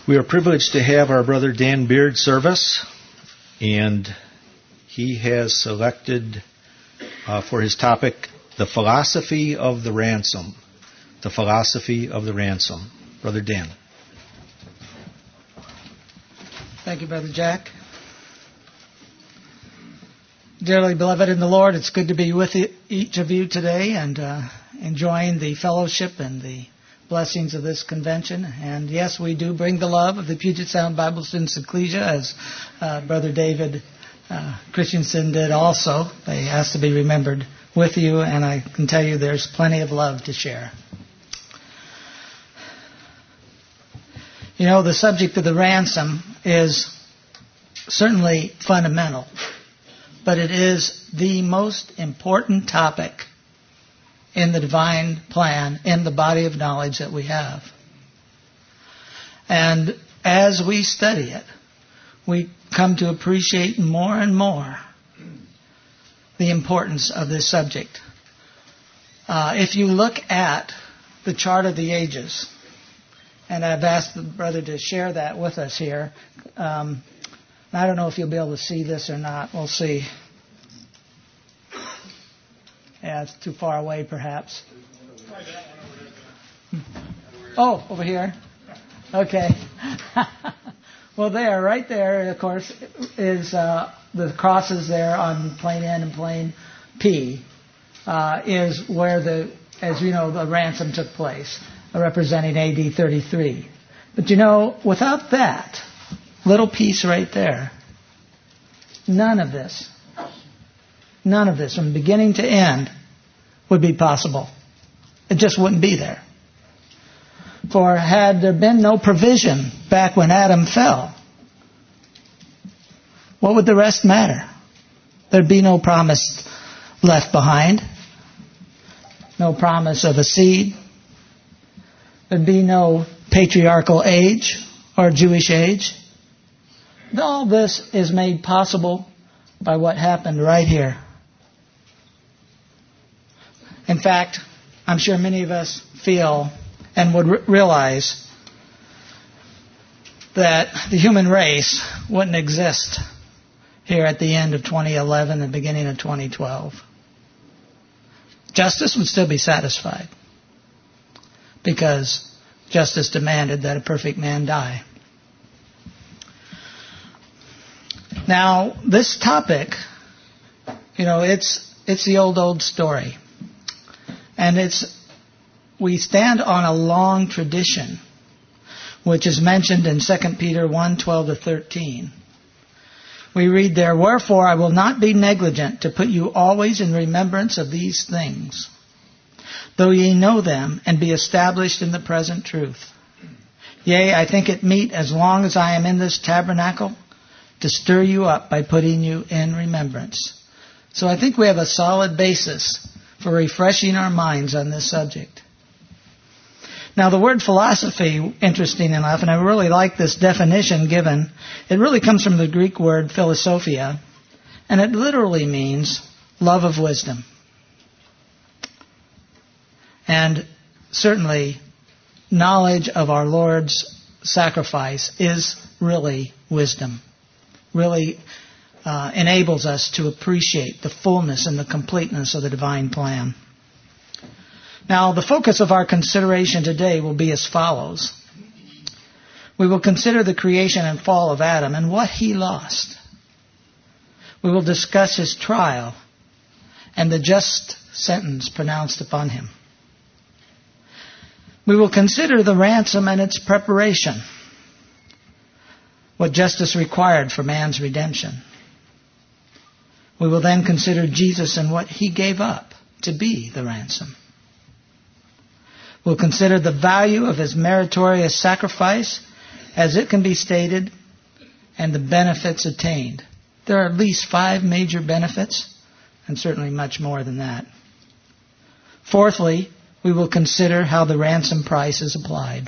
We are privileged to have our brother Dan Beard serve us, and he has selected for his topic, the philosophy of the ransom. The philosophy of the ransom. Brother Dan. Thank you, Brother Jack. Dearly beloved in the Lord, it's good to be with each of you today and enjoying the fellowship and the blessings of this convention. And yes, we do bring the love of the Puget Sound Bible Students Ecclesia, as Brother David Christensen did also. They asked to be remembered with you, and I can tell you there's plenty of love to share. You know, the subject of the ransom is certainly fundamental, but it is the most important topic in the divine plan, in the body of knowledge that we have. And as we study it, we come to appreciate more and more the importance of this subject. If you look at the chart of the ages, and I've asked the brother to share that with us here. I don't know if you'll be able to see this or not. We'll see. Yeah, it's too far away, perhaps. Oh, over here. Okay. Well, right there, of course, is the crosses there on plane N and plane P, is where as you know, the ransom took place, representing AD 33. But you know, without that little piece right there, none of this from beginning to end would be possible. It just wouldn't be there. For had there been no provision back when Adam fell, what would the rest matter? There'd be no promise left behind, no promise of a seed. There'd be no patriarchal age or Jewish age. All this is made possible by what happened right here. In fact, I'm sure many of us feel and would realize that the human race wouldn't exist here at the end of 2011 and beginning of 2012. Justice would still be satisfied, because justice demanded that a perfect man die. Now, this topic, you know, it's the old story. And we stand on a long tradition, which is mentioned in 2 Peter 1:12-13. We read there, "Wherefore I will not be negligent to put you always in remembrance of these things, though ye know them, and be established in the present truth. Yea, I think it meet, as long as I am in this tabernacle, to stir you up by putting you in remembrance." So I think we have a solid basis for refreshing our minds on this subject. Now, the word philosophy, interesting enough, and I really like this definition given, it really comes from the Greek word philosophia, and it literally means love of wisdom. And certainly, knowledge of our Lord's sacrifice is really wisdom. Really enables us to appreciate the fullness and the completeness of the divine plan. Now, the focus of our consideration today will be as follows. We will consider the creation and fall of Adam and what he lost. We will discuss his trial and the just sentence pronounced upon him. We will consider the ransom and its preparation, what justice required for man's redemption. We will then consider Jesus and what he gave up to be the ransom. We'll consider the value of his meritorious sacrifice as it can be stated and the benefits attained. There are at least 5 major benefits, and certainly much more than that. Fourthly, we will consider how the ransom price is applied.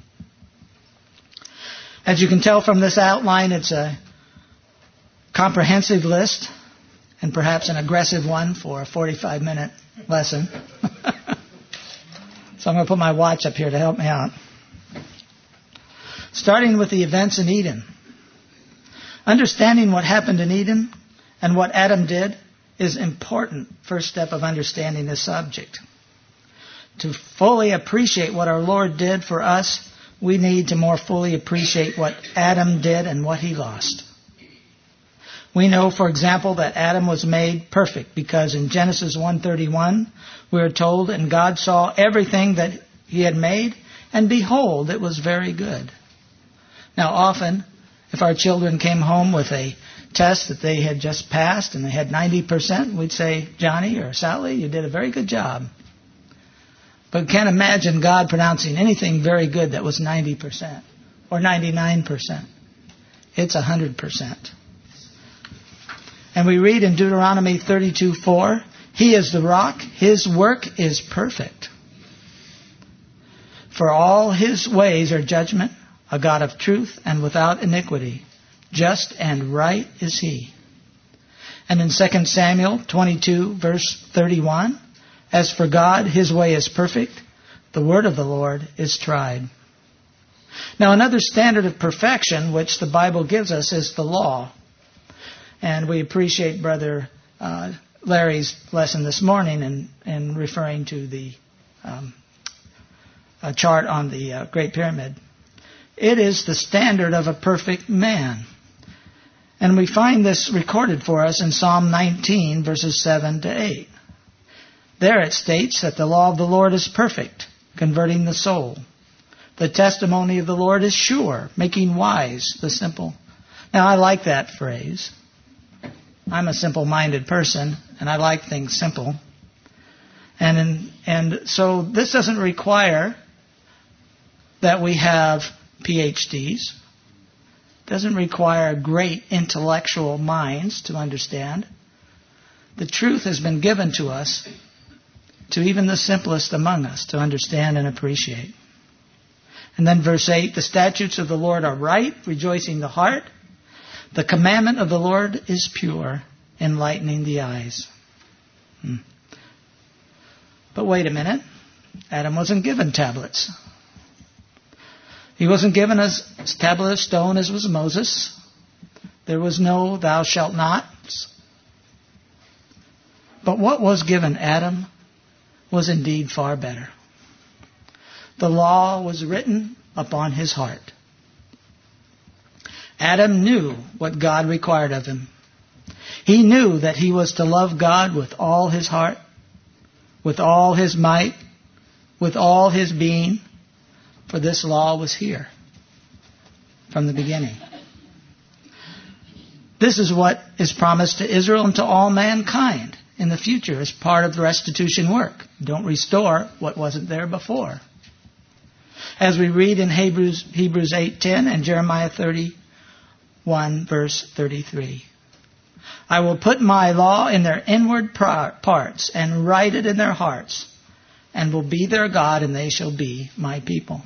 As you can tell from this outline, it's a comprehensive list, and perhaps an aggressive one for a 45-minute lesson. So I'm going to put my watch up here to help me out. starting with the events in Eden. Understanding what happened in Eden and what Adam did is important first step of understanding this subject. To fully appreciate what our Lord did for us, we need to more fully appreciate what Adam did and what he lost. We know, for example, that Adam was made perfect because in Genesis 1:31 we are told, "And God saw everything that he had made, and behold, it was very good." Now often, if our children came home with a test that they had just passed and they had 90%, we'd say, "Johnny or Sally, you did a very good job." But we can't imagine God pronouncing anything very good that was 90% or 99%. It's 100%. And we read in Deuteronomy 32:4, "He is the rock, his work is perfect. For all his ways are judgment, a God of truth and without iniquity. Just and right is he." And in 2 Samuel 22, verse 31, "As for God, his way is perfect. The word of the Lord is tried." Now another standard of perfection which the Bible gives us is the law. And we appreciate Brother Larry's lesson this morning in referring to the chart on the Great Pyramid. It is the standard of a perfect man. And we find this recorded for us in Psalm 19, verses 7 to 8. There it states that the law of the Lord is perfect, converting the soul. The testimony of the Lord is sure, making wise the simple. Now I like that phrase. I'm a simple-minded person, and I like things simple. And so this doesn't require that we have PhDs. Doesn't require great intellectual minds to understand. The truth has been given to us, to even the simplest among us, to understand and appreciate. And then verse 8, "The statutes of the Lord are right, rejoicing the heart. The commandment of the Lord is pure, enlightening the eyes." But wait a minute. Adam wasn't given tablets. He wasn't given a tablet of stone as was Moses. There was no "thou shalt not." But what was given Adam was indeed far better. The law was written upon his heart. Adam knew what God required of him. He knew that he was to love God with all his heart, with all his might, with all his being, for this law was here from the beginning. This is what is promised to Israel and to all mankind in the future as part of the restitution work. Don't restore what wasn't there before. As we read in Hebrews 8:10 and Jeremiah 31, verse 33. "I will put my law in their inward parts and write it in their hearts, and will be their God, and they shall be my people."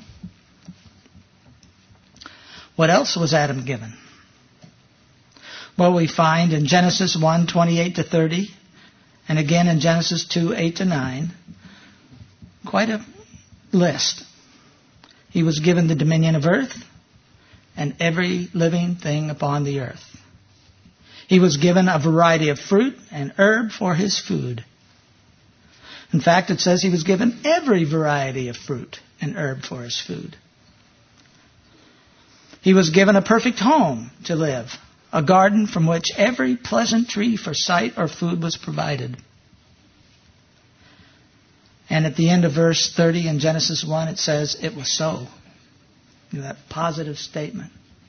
What else was Adam given? Well, we find in Genesis 1, 28 to 30, and again in Genesis 2, 8 to 9, quite a list. He was given the dominion of earth and every living thing upon the earth. He was given a variety of fruit and herb for his food. In fact, it says he was given every variety of fruit and herb for his food. He was given a perfect home to live, a garden from which every pleasant tree for sight or food was provided. And at the end of verse 30 in Genesis 1, it says, "It was so." That positive statement.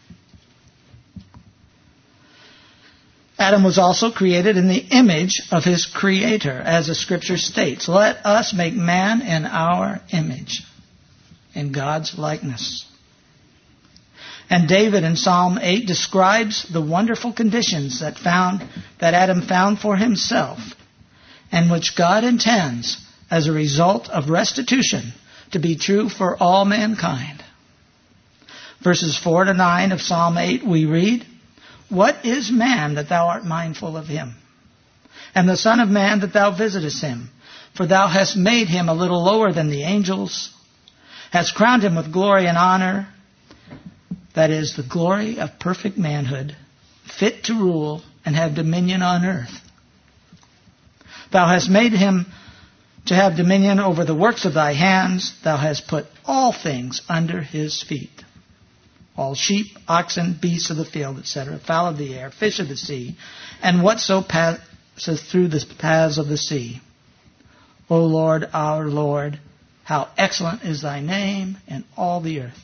Adam was also created in the image of his Creator, as the Scripture states, "Let us make man in our image, in God's likeness." And David in Psalm 8 describes the wonderful conditions that Adam found for himself, and which God intends as a result of restitution to be true for all mankind. Verses 4 to 9 of Psalm 8 we read, "What is man that thou art mindful of him? And the son of man that thou visitest him? For thou hast made him a little lower than the angels, hast crowned him with glory and honor, that is, the glory of perfect manhood, fit to rule and have dominion on earth. Thou hast made him to have dominion over the works of thy hands. Thou hast put all things under his feet. All sheep, oxen, beasts of the field, etc., fowl of the air, fish of the sea, and whatso passeth through the paths of the sea. O Lord, our Lord, how excellent is thy name in all the earth.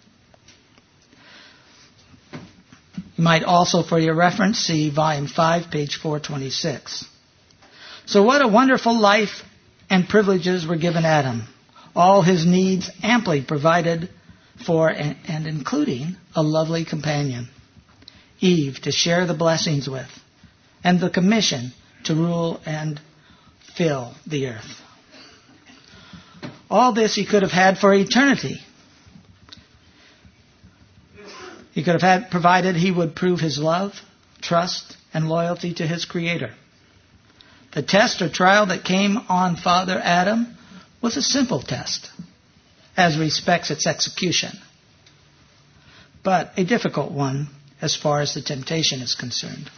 You might also, for your reference, see Volume 5, page 426. So what a wonderful life and privileges were given Adam. All his needs amply provided for and including a lovely companion, Eve, to share the blessings with, and the commission to rule and fill the earth. All this he could have had for eternity. He could have had, provided he would prove his love, trust, and loyalty to his Creator. The test or trial that came on Father Adam was a simple test as respects its execution, but a difficult one as far as the temptation is concerned.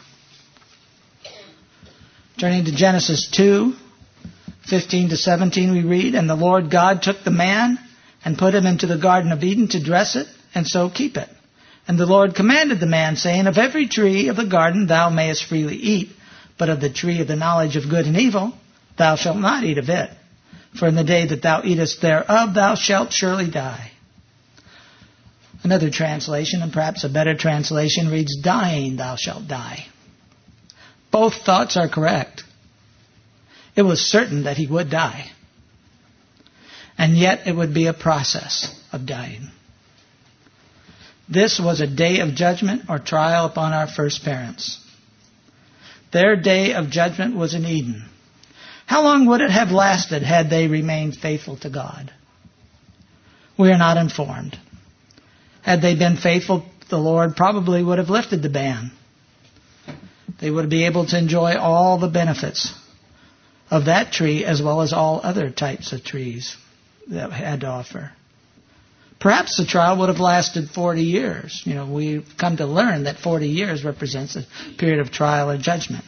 Turning to Genesis 2, 15 to 17, we read, And the Lord God took the man and put him into the Garden of Eden to dress it and so keep it. And the Lord commanded the man, saying, Of every tree of the garden thou mayest freely eat, but of the tree of the knowledge of good and evil thou shalt not eat of it. For in the day that thou eatest thereof thou shalt surely die. Another translation, and perhaps a better translation, reads, Dying thou shalt die. Both thoughts are correct. It was certain that he would die. And yet it would be a process of dying. This was a day of judgment or trial upon our first parents. Their day of judgment was in Eden. How long would it have lasted had they remained faithful to God? We are not informed. Had they been faithful, the Lord probably would have lifted the ban. They would be able to enjoy all the benefits of that tree as well as all other types of trees that had to offer. Perhaps the trial would have lasted 40 years. We've come to learn that 40 years represents a period of trial or judgment.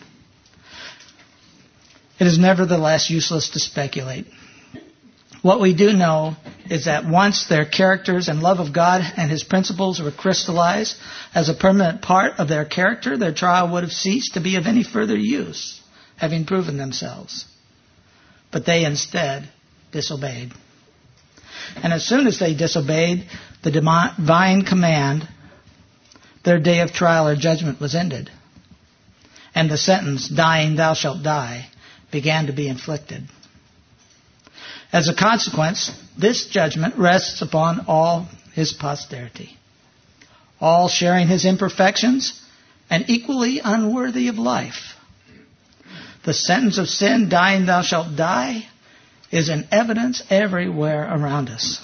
It is nevertheless useless to speculate. What we do know is that once their characters and love of God and His principles were crystallized as a permanent part of their character, their trial would have ceased to be of any further use, having proven themselves. But they instead disobeyed. And as soon as they disobeyed the divine command, their day of trial or judgment was ended. And the sentence, dying thou shalt die, began to be inflicted. As a consequence, this judgment rests upon all his posterity, all sharing his imperfections and equally unworthy of life. The sentence of sin, dying thou shalt die, is in evidence everywhere around us.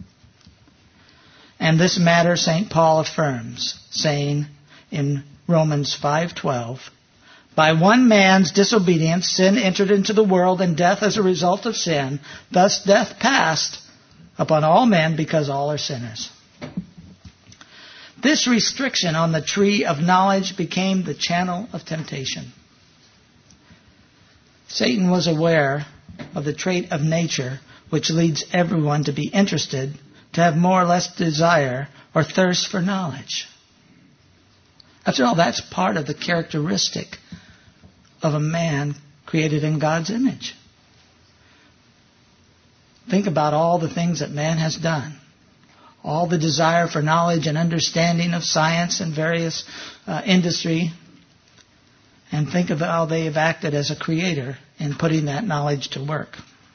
And this matter St. Paul affirms, saying in Romans 5:12, By one man's disobedience sin entered into the world, and death as a result of sin. Thus death passed upon all men because all are sinners. This restriction on the tree of knowledge became the channel of temptation. Satan was aware of the trait of nature which leads everyone to be interested, to have more or less desire or thirst for knowledge. After all, that's part of the characteristic of a man created in God's image. Think about all the things that man has done. All the desire for knowledge and understanding of science and various industry. And think of how they have acted as a creator in putting that knowledge to work.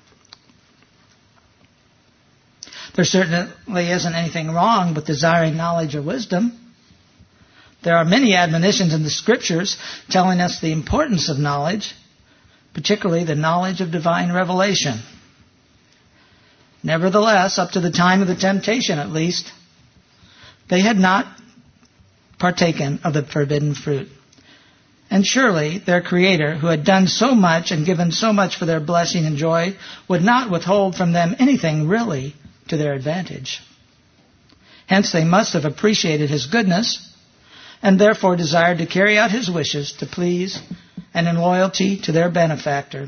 There certainly isn't anything wrong with desiring knowledge or wisdom. There are many admonitions in the Scriptures telling us the importance of knowledge, particularly the knowledge of divine revelation. Nevertheless, up to the time of the temptation at least, they had not partaken of the forbidden fruit. And surely their Creator, who had done so much and given so much for their blessing and joy, would not withhold from them anything really to their advantage. Hence they must have appreciated his goodness and therefore desired to carry out his wishes to please and in loyalty to their benefactor.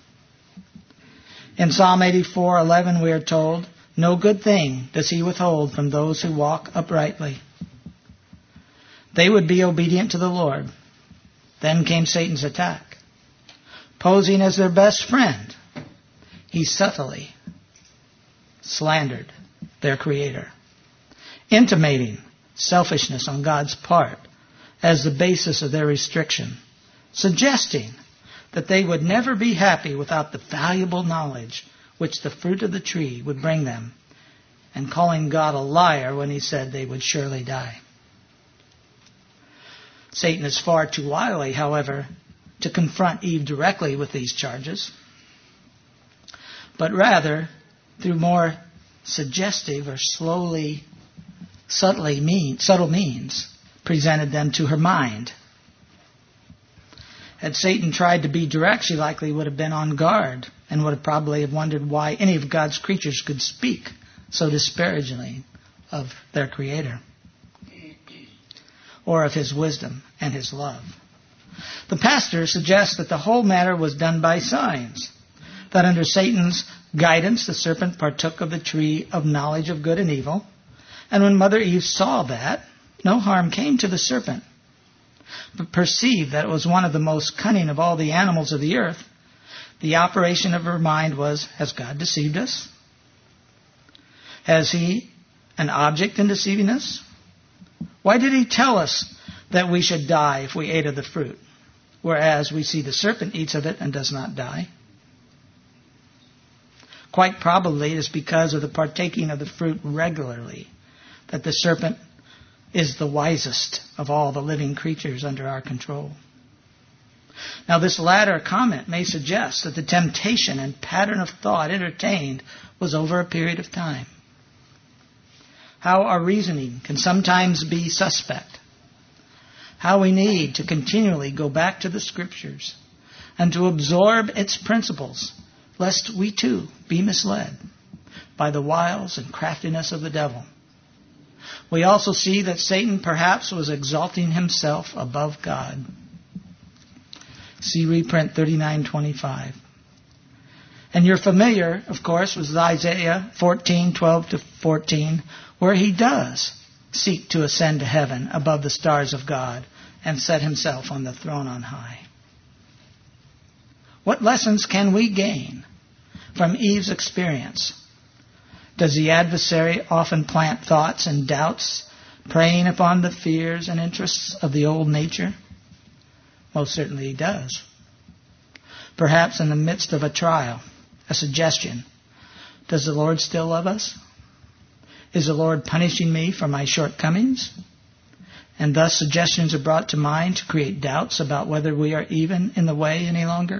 In Psalm 84:11 we are told, "No good thing does he withhold from those who walk uprightly." They would be obedient to the Lord. Then came Satan's attack. Posing as their best friend, he subtly slandered their Creator, intimating selfishness on God's part as the basis of their restriction, suggesting that they would never be happy without the valuable knowledge which the fruit of the tree would bring them, and calling God a liar when he said they would surely die. Satan is far too wily, however, to confront Eve directly with these charges, but rather through more suggestive or subtle means, presented them to her mind. Had Satan tried to be direct, she likely would have been on guard and would have probably have wondered why any of God's creatures could speak so disparagingly of their Creator, or of his wisdom and his love. The pastor suggests that the whole matter was done by signs, that under Satan's guidance the serpent partook of the tree of knowledge of good and evil, and when Mother Eve saw that, no harm came to the serpent, but perceived that it was one of the most cunning of all the animals of the earth. The operation of her mind was, has God deceived us? Has he an object in deceiving us? Why did he tell us that we should die if we ate of the fruit, whereas we see the serpent eats of it and does not die? Quite probably it is because of the partaking of the fruit regularly that the serpent is the wisest of all the living creatures under our control. Now, this latter comment may suggest that the temptation and pattern of thought entertained was over a period of time. How our reasoning can sometimes be suspect. How we need to continually go back to the Scriptures and to absorb its principles, lest we too be misled by the wiles and craftiness of the devil. We also see that Satan perhaps was exalting himself above God. See reprint 39:25. And you're familiar, of course, with Isaiah 14:12-14, where he does seek to ascend to heaven above the stars of God and set himself on the throne on high. What lessons can we gain from Eve's experience? Does the adversary often plant thoughts and doubts, preying upon the fears and interests of the old nature? Most certainly he does. Perhaps in the midst of a trial, a suggestion. Does the Lord still love us? Is the Lord punishing me for my shortcomings? And thus suggestions are brought to mind to create doubts about whether we are even in the way any longer.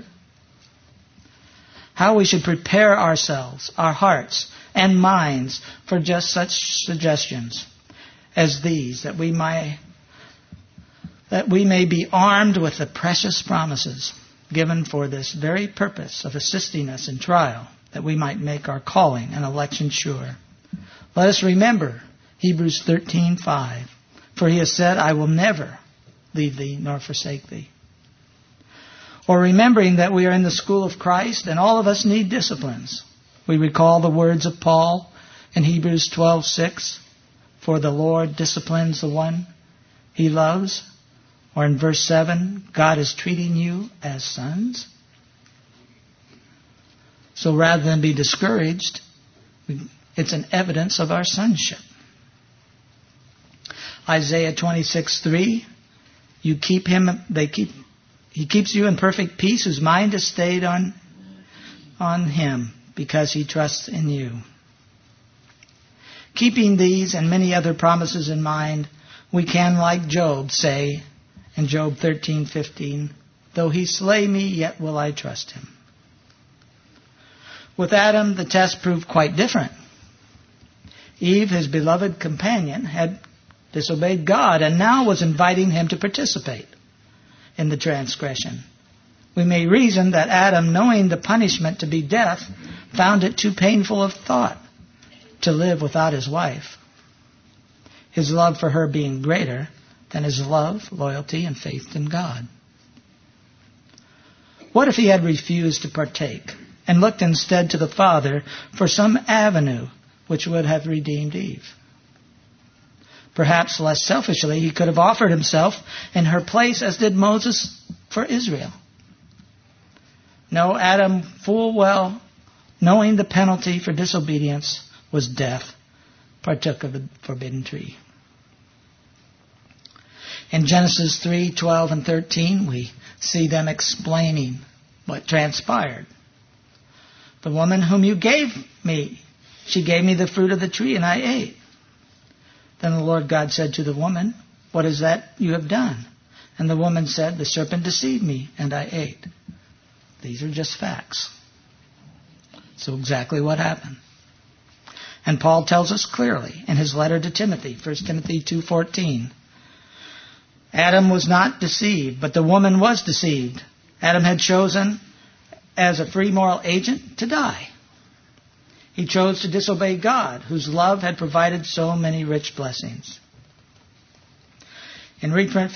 How we should prepare ourselves, our hearts and minds for just such suggestions as these, that we may be armed with the precious promises given for this very purpose of assisting us in trial, that we might make our calling and election sure. Let us remember Hebrews 13:5, for he has said, I will never leave thee nor forsake thee. Or remembering that we are in the school of Christ and all of us need disciplines, we recall the words of Paul in Hebrews 12:6, for the Lord disciplines the one he loves. Or in verse 7, God is treating you as sons. So rather than be discouraged, it's an evidence of our sonship. Isaiah 26:3, he keeps you in perfect peace whose mind is stayed on him because he trusts in you. Keeping these and many other promises in mind, we can, like Job, say in Job 13:15, though he slay me, yet will I trust him. With Adam, the test proved quite different. Eve, his beloved companion, had disobeyed God and now was inviting him to participate in the transgression. We may reason that Adam, knowing the punishment to be death, found it too painful of thought to live without his wife. his love for her being greater than his love, loyalty, and faith in God. What if he had refused to partake and looked instead to the Father for some avenue which would have redeemed Eve? Perhaps less selfishly, he could have offered himself in her place as did Moses for Israel. No, Adam, full well knowing the penalty for disobedience was death, partook of the forbidden tree. In Genesis 3:12 and 13, we see them explaining what transpired. The woman whom you gave me, she gave me the fruit of the tree, and I ate. Then the Lord God said to the woman, what is that you have done? And the woman said, the serpent deceived me, and I ate. These are just facts. So exactly what happened. And Paul tells us clearly in his letter to Timothy, 1 Timothy 2:14, Adam was not deceived, but the woman was deceived. Adam had chosen, as a free moral agent, to die. He chose to disobey God, whose love had provided so many rich blessings. In reprint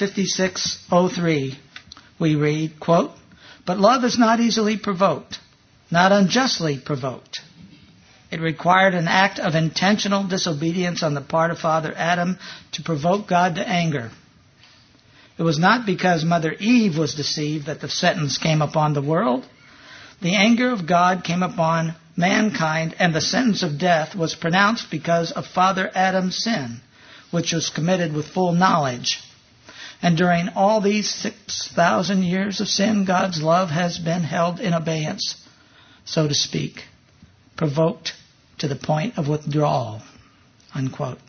5603, we read, quote, but love is not easily provoked, not unjustly provoked. It required an act of intentional disobedience on the part of Father Adam to provoke God to anger. It was not because Mother Eve was deceived that the sentence came upon the world. The anger of God came upon mankind, and the sentence of death was pronounced because of Father Adam's sin, which was committed with full knowledge. And during all these 6,000 years of sin, God's love has been held in abeyance, so to speak, provoked to the point of withdrawal, unquote.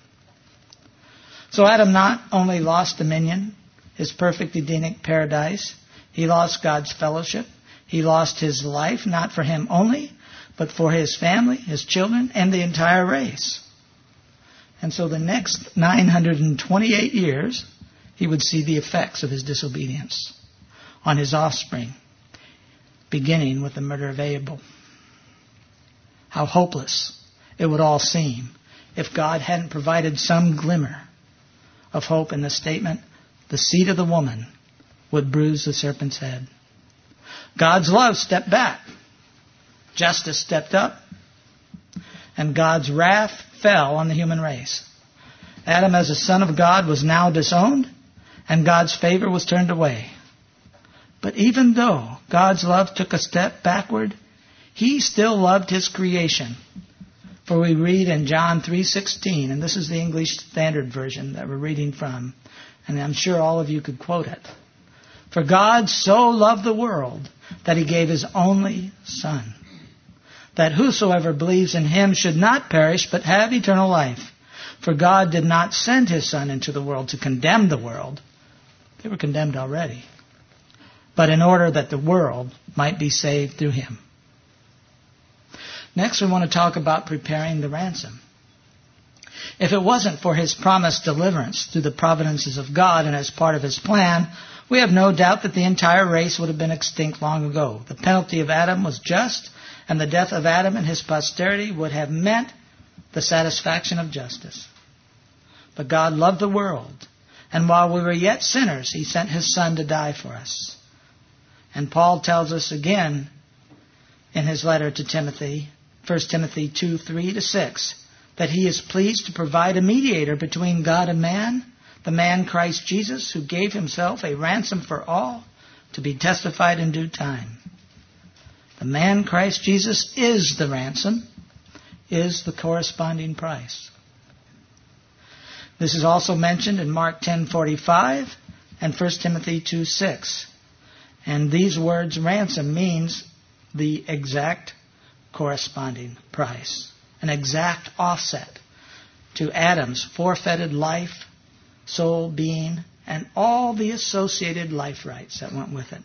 So Adam not only lost dominion, his perfect Edenic paradise, he lost God's fellowship, he lost his life, not for him only, but for his family, his children, and the entire race. And so the next 928 years, he would see the effects of his disobedience on his offspring, beginning with the murder of Abel. How hopeless it would all seem if God hadn't provided some glimmer of hope in the statement, the seed of the woman would bruise the serpent's head. God's love stepped back. Justice stepped up. And God's wrath fell on the human race. Adam, as a son of God, was now disowned, and God's favor was turned away. But even though God's love took a step backward, he still loved his creation. For we read in John 3:16, and this is the English Standard Version that we're reading from, and I'm sure all of you could quote it. For God so loved the world that he gave his only Son, that whosoever believes in him should not perish but have eternal life. For God did not send his Son into the world to condemn the world. They were condemned already. But in order that the world might be saved through him. Next, we want to talk about preparing the ransom. If it wasn't for his promised deliverance through the providences of God and as part of his plan, we have no doubt that the entire race would have been extinct long ago. The penalty of Adam was just, and the death of Adam and his posterity would have meant the satisfaction of justice. But God loved the world, and while we were yet sinners, he sent his Son to die for us. And Paul tells us again in his letter to Timothy, 1 Timothy 2:3-6, that he is pleased to provide a mediator between God and man, the man Christ Jesus, who gave himself a ransom for all, to be testified in due time. The man Christ Jesus is the ransom, is the corresponding price. This is also mentioned in Mark 10:45 and 1 Timothy 2:6. And these words, ransom, means the exact corresponding price, an exact offset to Adam's forfeited life, soul, being, and all the associated life rights that went with it.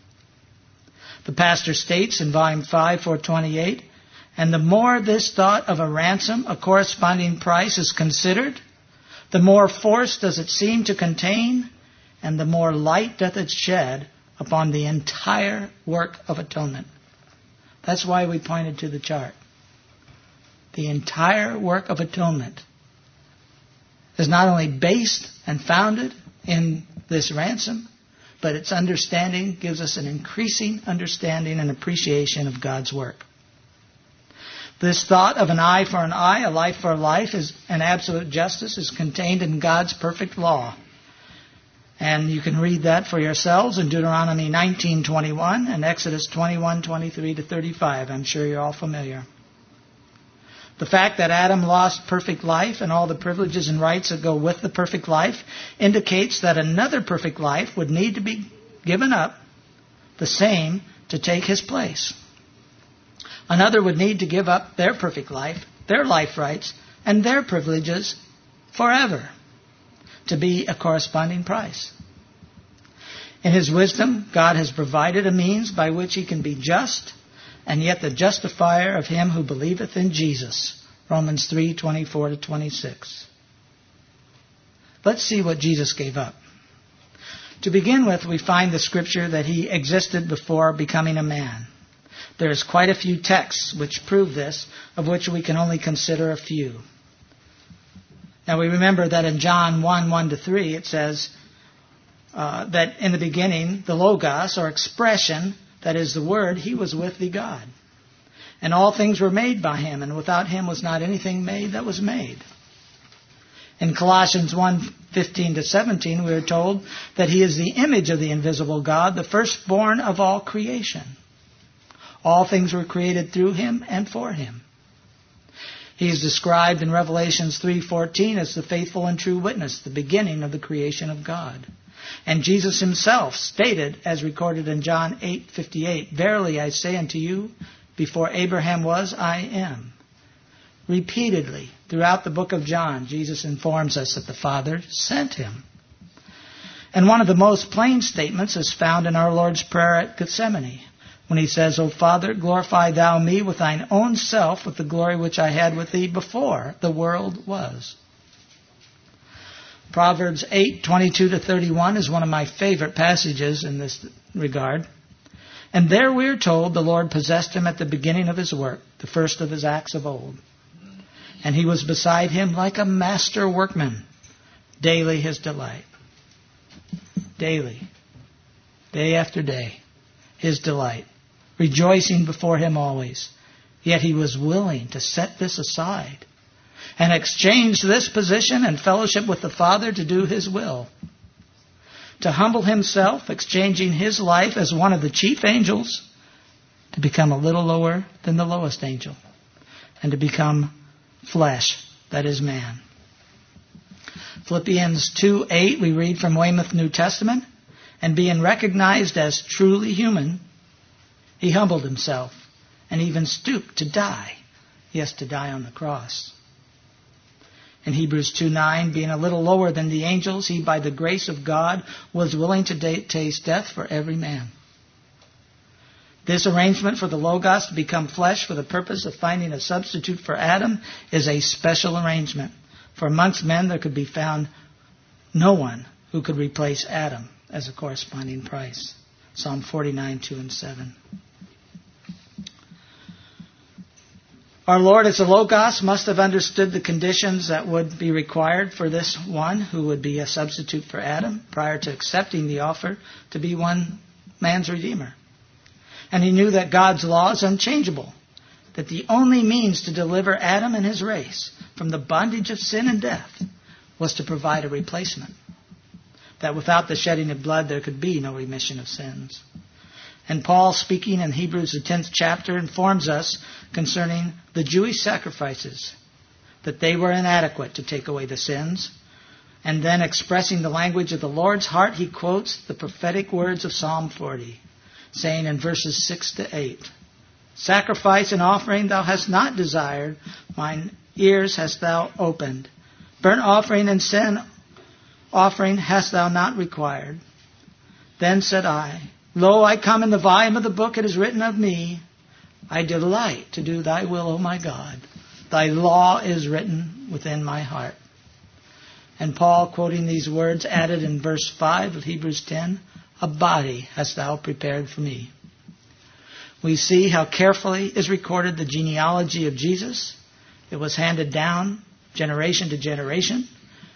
The pastor states in Volume 5, 428, and the more this thought of a ransom, a corresponding price, is considered, the more force does it seem to contain, and the more light doth it shed upon the entire work of atonement. That's why we pointed to the chart. The entire work of atonement is not only based and founded in this ransom, but its understanding gives us an increasing understanding and appreciation of God's work. This thought of an eye for an eye, a life for a life, and absolute justice is contained in God's perfect law. And you can read that for yourselves in Deuteronomy 19:21 and Exodus 21:23 to 35. I'm sure you're all familiar. The fact that Adam lost perfect life and all the privileges and rights that go with the perfect life indicates that another perfect life would need to be given up, the same, to take his place. Another would need to give up their perfect life, their life rights, and their privileges forever to be a corresponding price. In his wisdom, God has provided a means by which he can be just and yet the justifier of him who believeth in Jesus. Romans 3:24 to 26. Let's see what Jesus gave up. To begin with, we find the scripture that he existed before becoming a man. There is quite a few texts which prove this, of which we can only consider a few. Now we remember that in John 1:1 to 3, it says that in the beginning, the Logos, or expression, that is the Word, he was with the God. And all things were made by him, and without him was not anything made that was made. In Colossians 1:15 to 17, we are told that he is the image of the invisible God, the firstborn of all creation. All things were created through him and for him. He is described in Revelations 3:14 as the faithful and true witness, the beginning of the creation of God. And Jesus himself stated, as recorded in John 8:58, "Verily I say unto you, before Abraham was, I am." Repeatedly, throughout the book of John, Jesus informs us that the Father sent him. And one of the most plain statements is found in our Lord's Prayer at Gethsemane, when he says, "O Father, glorify thou me with thine own self, with the glory which I had with thee before the world was." Proverbs 8:22 to 31 is one of my favorite passages in this regard. And there we are told the Lord possessed him at the beginning of his work, the first of his acts of old. And he was beside him like a master workman, daily his delight. Daily, day after day, his delight, rejoicing before him always. Yet he was willing to set this aside and exchange this position and fellowship with the Father to do his will. To humble himself, exchanging his life as one of the chief angels, to become a little lower than the lowest angel, and to become flesh, that is man. Philippians 2:8, we read from Weymouth New Testament, "And being recognized as truly human, he humbled himself and even stooped to die." Yes, to die on the cross. In Hebrews 2:9, being a little lower than the angels, he by the grace of God was willing to taste death for every man. This arrangement for the Logos to become flesh for the purpose of finding a substitute for Adam is a special arrangement. For amongst men there could be found no one who could replace Adam as a corresponding price. Psalm 49:2 and 7. Our Lord as the Logos must have understood the conditions that would be required for this one who would be a substitute for Adam prior to accepting the offer to be one man's Redeemer. And he knew that God's law is unchangeable, that the only means to deliver Adam and his race from the bondage of sin and death was to provide a replacement, that without the shedding of blood there could be no remission of sins. And Paul, speaking in Hebrews the 10th chapter, informs us concerning the Jewish sacrifices, that they were inadequate to take away the sins. And then expressing the language of the Lord's heart, he quotes the prophetic words of Psalm 40, saying in verses 6 to 8, "Sacrifice and offering thou hast not desired, mine ears hast thou opened. Burnt offering and sin offering hast thou not required. Then said I, Lo, I come in the volume of the book, it is written of me, I delight to do thy will, O my God. Thy law is written within my heart." And Paul, quoting these words, added in verse 5 of Hebrews 10, "A body hast thou prepared for me." We see how carefully is recorded the genealogy of Jesus. It was handed down generation to generation,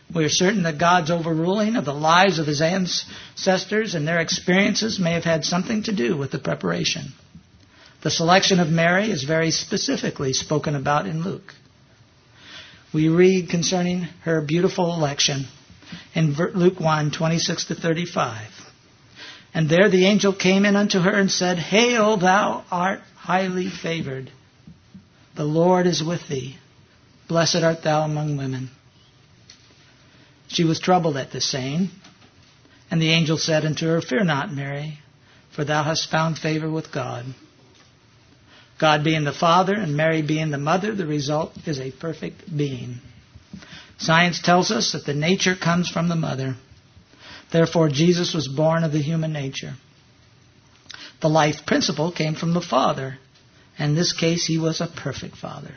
We are certain that God's overruling of the lives of his ancestors and their experiences may have had something to do with the preparation. The selection of Mary is very specifically spoken about in Luke. We read concerning her beautiful election in Luke 1, 26-35. And there the angel came in unto her and said, Hail, thou art highly favored. The Lord is with thee. Blessed art thou among women. She was troubled at this saying. And the angel said unto her, Fear not, Mary, for thou hast found favor with God. God being the Father and Mary being the Mother, the result is a perfect being. Science tells us that the nature comes from the mother. Therefore, Jesus was born of the human nature. The life principle came from the Father. In this case, he was a perfect Father.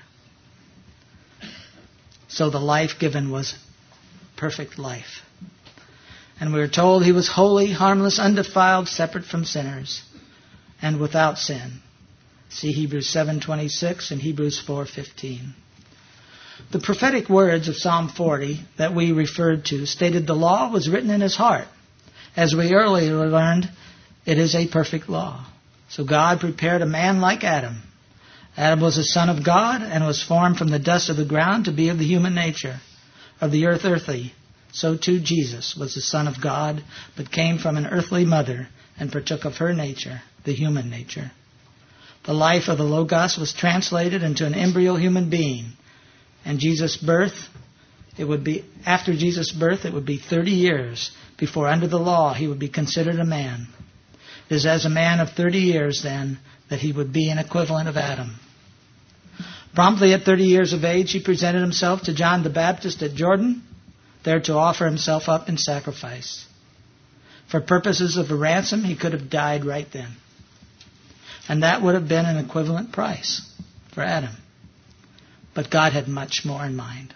So the life given was perfect life. And we are told he was holy, harmless, undefiled, separate from sinners, and without sin. See Hebrews 7:26 and Hebrews 4:15. The prophetic words of Psalm 40 that we referred to stated the law was written in his heart. As we earlier learned, it is a perfect law. So God prepared a man like Adam. Adam was a son of God and was formed from the dust of the ground to be of the human nature, of the earth earthy. So too Jesus was the Son of God, but came from an earthly mother and partook of her nature, the human nature. The life of the Logos was translated into an embryo human being. And Jesus' birth, after Jesus' birth, it would be 30 years before under the law he would be considered a man. It is as a man of 30 years then that he would be an equivalent of Adam. Promptly at 30 years of age, he presented himself to John the Baptist at Jordan, there to offer himself up in sacrifice. For purposes of a ransom, he could have died right then. And that would have been an equivalent price for Adam. But God had much more in mind.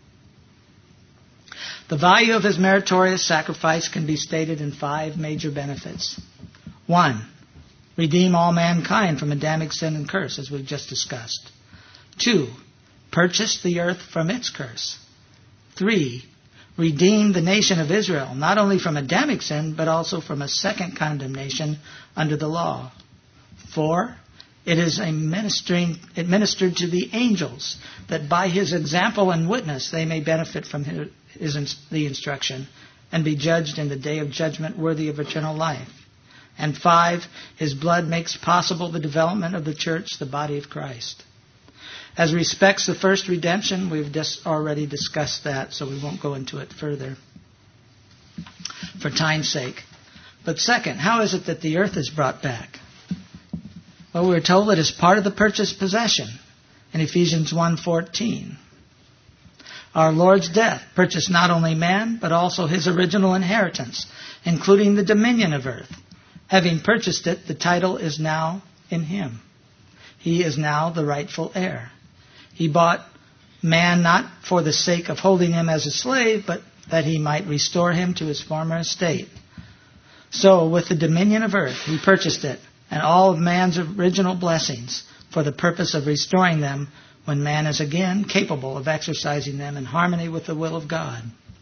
The value of his meritorious sacrifice can be stated in 5 major benefits. 1. Redeem all mankind from Adamic sin and curse, as we've just discussed. 2. Purchase the earth from its curse. 3. Redeem the nation of Israel, not only from Adamic sin, but also from a second condemnation under the law. 4. It ministered to the angels, that by his example and witness they may benefit from the instruction, and be judged in the day of judgment worthy of eternal life. And 5, his blood makes possible the development of the church, the body of Christ. As respects the first redemption, we've just already discussed that, so we won't go into it further for time's sake. But second, how is it that the earth is brought back? Well, we're told it is part of the purchased possession in Ephesians 1:14. Our Lord's death purchased not only man, but also his original inheritance, including the dominion of earth. Having purchased it, the title is now in him. He is now the rightful heir. He bought man not for the sake of holding him as a slave, but that he might restore him to his former estate. So, with the dominion of earth, he purchased it, and all of man's original blessings, for the purpose of restoring them when man is again capable of exercising them in harmony with the will of God.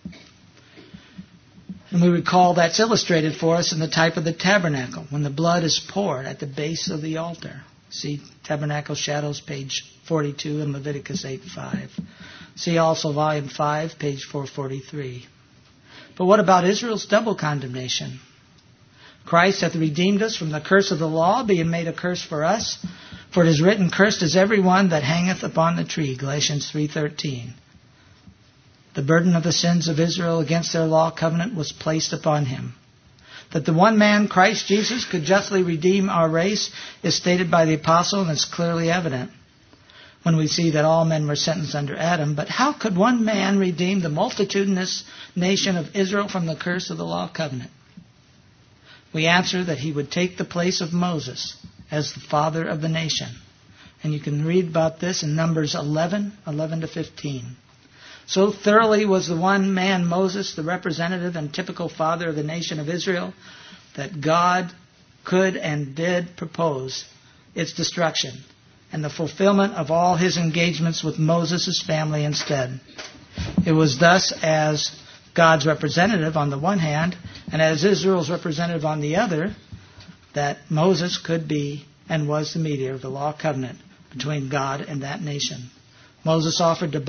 And we recall that's illustrated for us in the type of the tabernacle, when the blood is poured at the base of the altar. See Tabernacle Shadows, page 42, and Leviticus 8:5. See also volume 5, page 443. But what about Israel's double condemnation? Christ hath redeemed us from the curse of the law, being made a curse for us. For it is written, Cursed is every one that hangeth upon the tree, Galatians 3:13. The burden of the sins of Israel against their law covenant was placed upon him. That the one man, Christ Jesus, could justly redeem our race is stated by the apostle, and it's clearly evident when we see that all men were sentenced under Adam. But how could one man redeem the multitudinous nation of Israel from the curse of the law covenant? We answer that he would take the place of Moses as the father of the nation. And you can read about this in Numbers 11:11-15. So thoroughly was the one man, Moses, the representative and typical father of the nation of Israel, that God could and did propose its destruction and the fulfillment of all his engagements with Moses' family instead. It was thus as God's representative on the one hand, and as Israel's representative on the other, that Moses could be and was the mediator of the law covenant between God and that nation. Moses offered to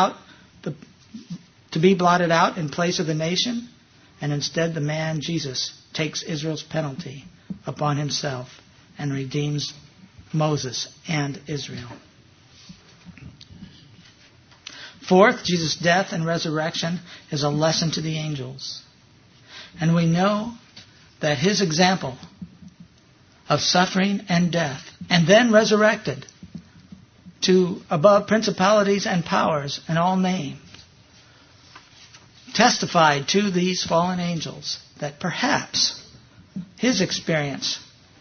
be blotted out in place of the nation, and instead the man Jesus takes Israel's penalty upon himself and redeems Moses and Israel. Fourth, Jesus' death and resurrection is a lesson to the angels. And we know that his example of suffering and death, and then resurrected to above principalities and powers and all names, testified to these fallen angels that perhaps his experience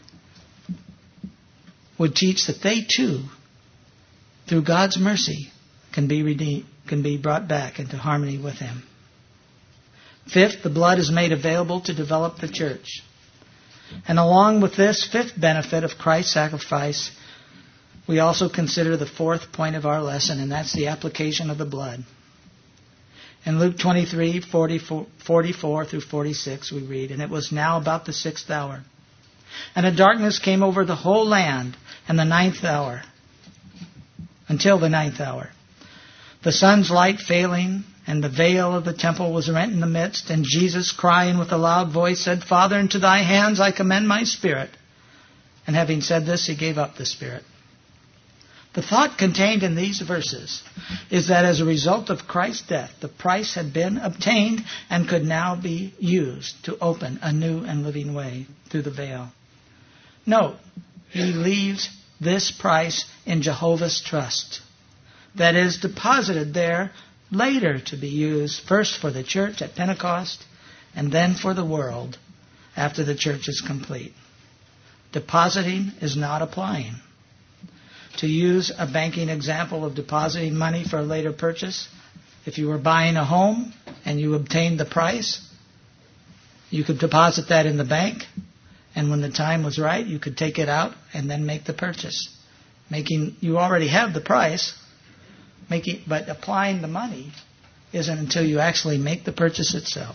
would teach that they too, through God's mercy, can be redeemed, can be brought back into harmony with him. Fifth, the blood is made available to develop the church. And along with this fifth benefit of Christ's sacrifice, we also consider the fourth point of our lesson, and that's the application of the blood. In Luke 23, 44 through 46, we read, "And it was now about the 6th hour. And a darkness came over the whole land, and the 9th hour, until the 9th hour. The sun's light failing, and the veil of the temple was rent in the midst, and Jesus, crying with a loud voice, said, Father, into thy hands I commend my spirit. And having said this, he gave up the spirit." The thought contained in these verses is that as a result of Christ's death, the price had been obtained and could now be used to open a new and living way through the veil. Note, he leaves this price in Jehovah's trust. That is, deposited there later to be used first for the church at Pentecost and then for the world after the church is complete. Depositing is not applying. To use a banking example of depositing money for a later purchase, if you were buying a home and you obtained the price, you could deposit that in the bank, and when the time was right, you could take it out and then make the purchase. You already have the price, but applying the money isn't until you actually make the purchase itself.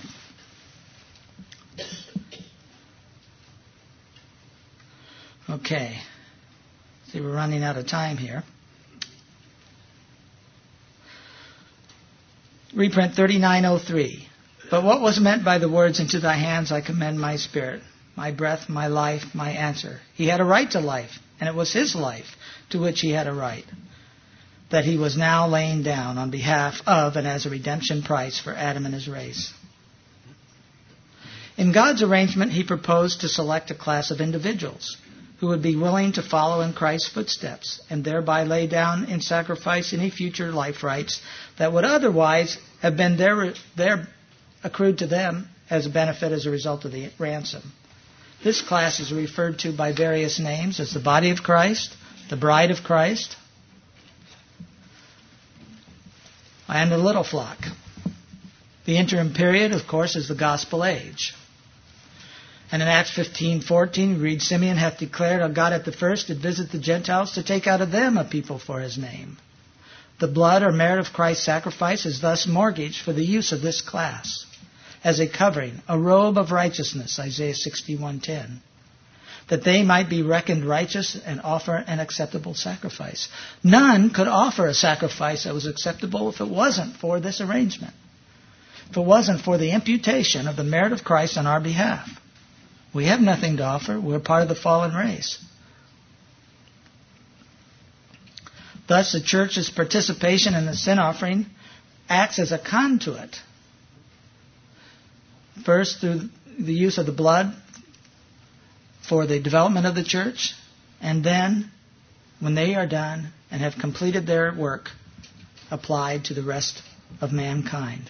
Okay. See, we're running out of time here. Reprint 3903. But what was meant by the words, into thy hands I commend my spirit, my breath, my life, my answer? He had a right to life, and it was his life to which he had a right, that he was now laying down on behalf of and as a redemption price for Adam and his race. In God's arrangement, he proposed to select a class of individuals who would be willing to follow in Christ's footsteps and thereby lay down in sacrifice any future life rights that would otherwise have been their accrued to them as a benefit as a result of the ransom. This class is referred to by various names as the body of Christ, the bride of Christ, and the little flock. The interim period, of course, is the gospel age. And in Acts 15:14, we read, Simeon hath declared how God at the first did visit the Gentiles to take out of them a people for his name. The blood or merit of Christ's sacrifice is thus mortgaged for the use of this class as a covering, a robe of righteousness, Isaiah 61:10, that they might be reckoned righteous and offer an acceptable sacrifice. None could offer a sacrifice that was acceptable if it wasn't for this arrangement, if it wasn't for the imputation of the merit of Christ on our behalf. We have nothing to offer. We're part of the fallen race. Thus, the church's participation in the sin offering acts as a conduit. First, through the use of the blood for the development of the church, and then, when they are done and have completed their work, applied to the rest of mankind.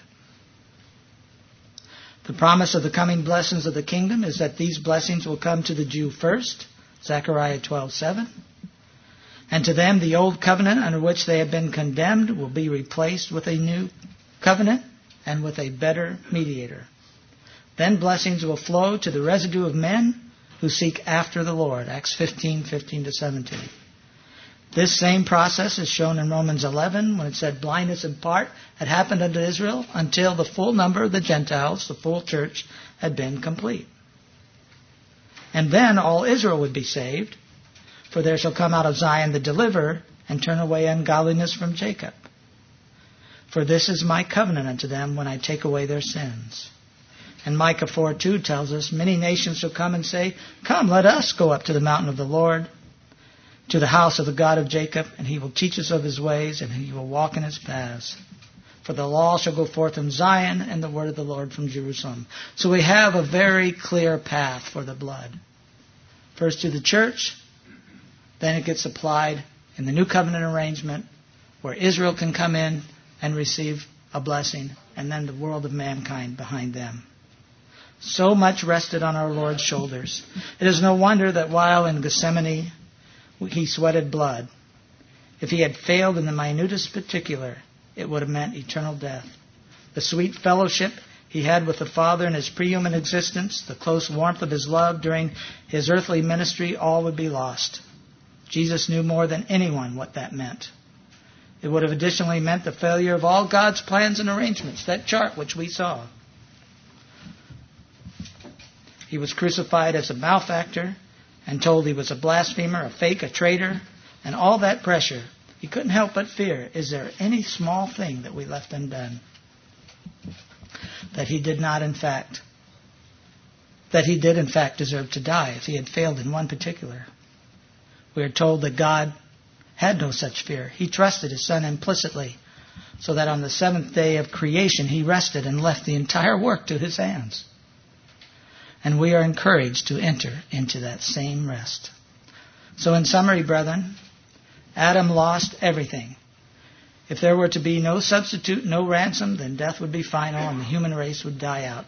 The promise of the coming blessings of the kingdom is that these blessings will come to the Jew first, Zechariah 12:7, and to them the old covenant under which they have been condemned will be replaced with a new covenant and with a better mediator. Then blessings will flow to the residue of men who seek after the Lord, Acts 15:15-17. This same process is shown in Romans 11 when it said blindness in part had happened unto Israel until the full number of the Gentiles, the full church, had been complete. And then all Israel would be saved, for there shall come out of Zion the deliverer, and turn away ungodliness from Jacob. For this is my covenant unto them when I take away their sins. And Micah 4:2 tells us, many nations shall come and say, come, let us go up to the mountain of the Lord, to the house of the God of Jacob, and he will teach us of his ways, and he will walk in his paths. For the law shall go forth from Zion, and the word of the Lord from Jerusalem. So we have a very clear path for the blood. First to the church, then it gets applied in the new covenant arrangement, where Israel can come in and receive a blessing, and then the world of mankind behind them. So much rested on our Lord's shoulders. It is no wonder that while in Gethsemane he sweated blood. If he had failed in the minutest particular, it would have meant eternal death. The sweet fellowship he had with the Father in his prehuman existence, the close warmth of his love during his earthly ministry, all would be lost. Jesus knew more than anyone what that meant. It would have additionally meant the failure of all God's plans and arrangements, that chart which we saw. He was crucified as a malefactor and told he was a blasphemer, a fake, a traitor, and all that pressure. He couldn't help but fear, is there any small thing that we left undone? That he did in fact deserve to die if he had failed in one particular. We are told that God had no such fear. He trusted his Son implicitly, so that on the seventh day of creation he rested and left the entire work to his hands. And we are encouraged to enter into that same rest. So in summary, brethren, Adam lost everything. If there were to be no substitute, no ransom, then death would be final and the human race would die out.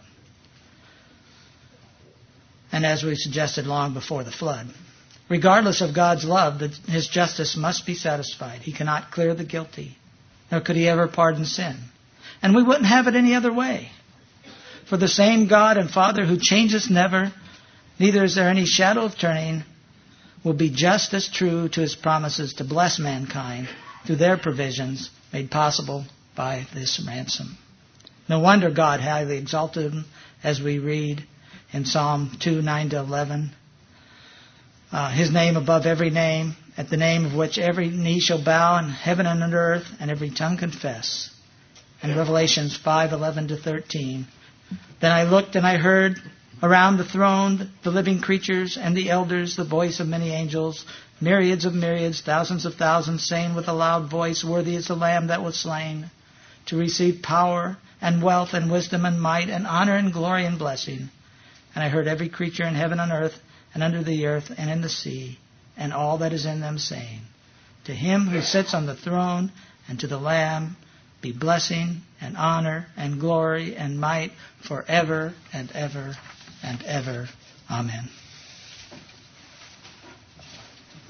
And as we suggested long before the flood, regardless of God's love, his justice must be satisfied. He cannot clear the guilty, nor could he ever pardon sin. And we wouldn't have it any other way. For the same God and Father who changes never, neither is there any shadow of turning, will be just as true to his promises to bless mankind through their provisions made possible by this ransom. No wonder God highly exalted him, as we read in Psalm 2:9-11. His name above every name, at the name of which every knee shall bow in heaven and under earth, and every tongue confess. And Revelations 5:11-13. Then I looked and I heard around the throne the living creatures and the elders, the voice of many angels, myriads of myriads, thousands of thousands, saying with a loud voice, worthy is the Lamb that was slain, to receive power and wealth and wisdom and might and honor and glory and blessing. And I heard every creature in heaven and earth and under the earth and in the sea, and all that is in them, saying, to him who sits on the throne and to the Lamb be blessing and honor and glory and might forever and ever and ever. Amen.